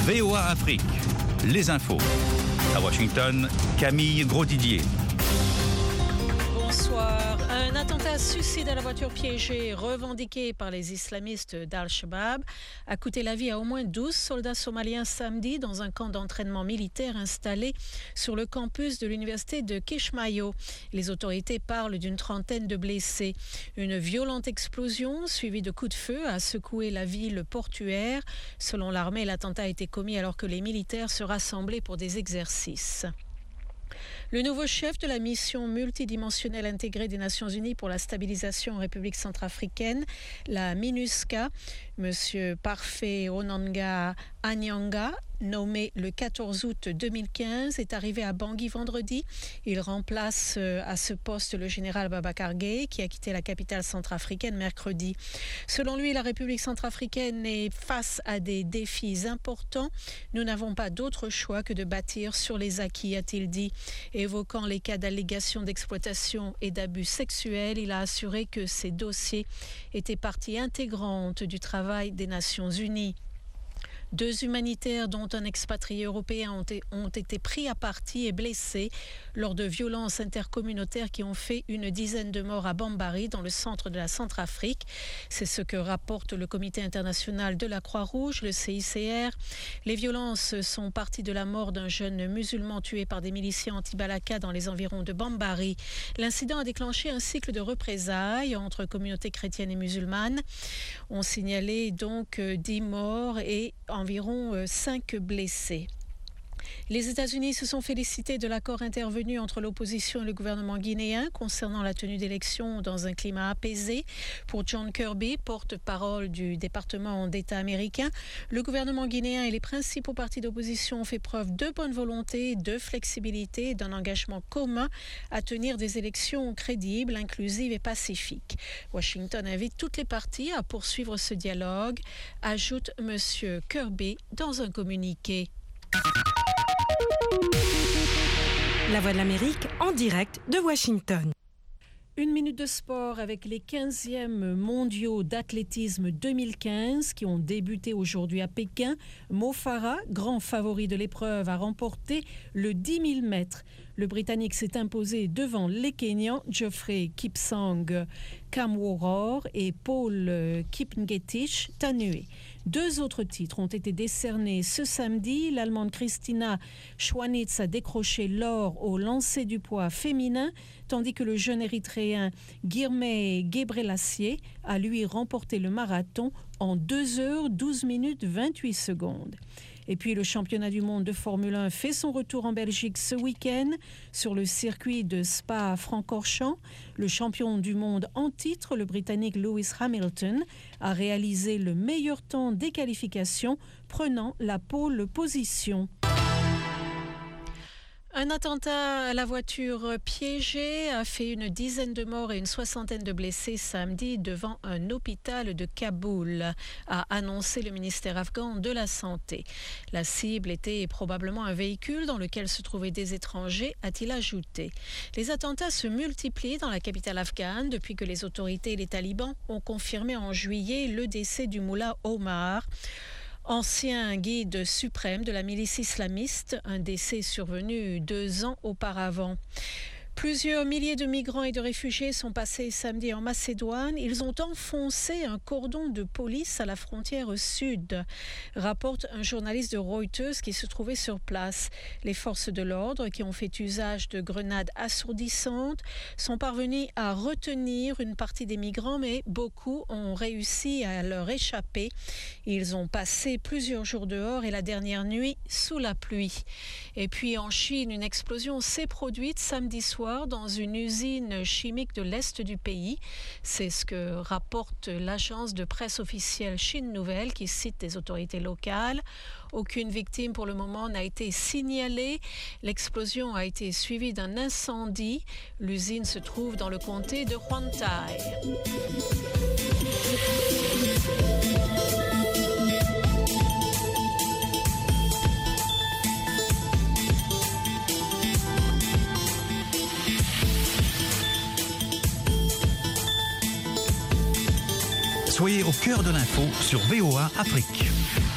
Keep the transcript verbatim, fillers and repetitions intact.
V O A Afrique, les infos. À Washington, Camille Grosdidier. Bonsoir. Un attentat suicide à la voiture piégée revendiqué par les islamistes d'Al-Shabaab a coûté la vie à au moins douze soldats somaliens samedi dans un camp d'entraînement militaire installé sur le campus de l'université de Kismayo. Les autorités parlent d'une trentaine de blessés. Une violente explosion suivie de coups de feu a secoué la ville portuaire. Selon l'armée, l'attentat a été commis alors que les militaires se rassemblaient pour des exercices. Le nouveau chef de la mission multidimensionnelle intégrée des Nations Unies pour la stabilisation en République centrafricaine, la MINUSCA, M. Parfait Onanga Anyanga, nommé le quatorze août deux mille quinze, est arrivé à Bangui vendredi. Il remplace à ce poste le général Babacar Gaye qui a quitté la capitale centrafricaine mercredi. Selon lui, la République centrafricaine est face à des défis importants. Nous n'avons pas d'autre choix que de bâtir sur les acquis, a-t-il dit. Évoquant les cas d'allégations d'exploitation et d'abus sexuels, il a assuré que ces dossiers étaient partie intégrante du travail des Nations Unies. Deux humanitaires, dont un expatrié européen, ont, t- ont été pris à partie et blessés lors de violences intercommunautaires qui ont fait une dizaine de morts à Bambari, dans le centre de la Centrafrique. C'est ce que rapporte le Comité international de la Croix-Rouge, le C I C R. Les violences sont parties de la mort d'un jeune musulman tué par des miliciens anti-Balaka dans les environs de Bambari. L'incident a déclenché un cycle de représailles entre communautés chrétiennes et musulmanes. On signalait donc dix morts et environ cinq blessés. Les États-Unis se sont félicités de l'accord intervenu entre l'opposition et le gouvernement guinéen concernant la tenue d'élections dans un climat apaisé. Pour John Kirby, porte-parole du département d'État américain, le gouvernement guinéen et les principaux partis d'opposition ont fait preuve de bonne volonté, de flexibilité et d'un engagement commun à tenir des élections crédibles, inclusives et pacifiques. Washington invite toutes les parties à poursuivre ce dialogue, ajoute M. Kirby dans un communiqué. La Voix de l'Amérique en direct de Washington. Une minute de sport avec les quinzièmes mondiaux d'athlétisme deux mille quinze qui ont débuté aujourd'hui à Pékin. Mo Farah, grand favori de l'épreuve, a remporté le dix mille mètres. Le Britannique s'est imposé devant les Kenyans Geoffrey Kipsang Kamworor et Paul Kipngetich Tanui. Deux autres titres ont été décernés ce samedi. L'Allemande Christina Schwanitz a décroché l'or au lancer du poids féminin, tandis que le jeune Érythréen Girmay Gebrelassier a lui remporté le marathon en deux heures douze minutes vingt-huit secondes. Et puis le championnat du monde de Formule un fait son retour en Belgique ce week-end sur le circuit de Spa-Francorchamps. Le champion du monde en titre, le Britannique Lewis Hamilton, a réalisé le meilleur temps des qualifications, prenant la pole position. Un attentat à la voiture piégée a fait une dizaine de morts et une soixantaine de blessés samedi devant un hôpital de Kaboul, a annoncé le ministère afghan de la Santé. La cible était probablement un véhicule dans lequel se trouvaient des étrangers, a-t-il ajouté. Les attentats se multiplient dans la capitale afghane depuis que les autorités et les talibans ont confirmé en juillet le décès du moullah Omar, ancien guide suprême de la milice islamiste, un décès survenu deux ans auparavant. Plusieurs milliers de migrants et de réfugiés sont passés samedi en Macédoine. Ils ont enfoncé un cordon de police à la frontière sud, rapporte un journaliste de Reuters qui se trouvait sur place. Les forces de l'ordre, qui ont fait usage de grenades assourdissantes, sont parvenues à retenir une partie des migrants, mais beaucoup ont réussi à leur échapper. Ils ont passé plusieurs jours dehors et la dernière nuit sous la pluie. Et puis en Chine, une explosion s'est produite samedi soir dans une usine chimique de l'Est du pays. C'est ce que rapporte l'agence de presse officielle Chine Nouvelle qui cite des autorités locales. Aucune victime pour le moment n'a été signalée. L'explosion a été suivie d'un incendie. L'usine se trouve dans le comté de Huangtai. Soyez au cœur de l'info sur V O A Afrique.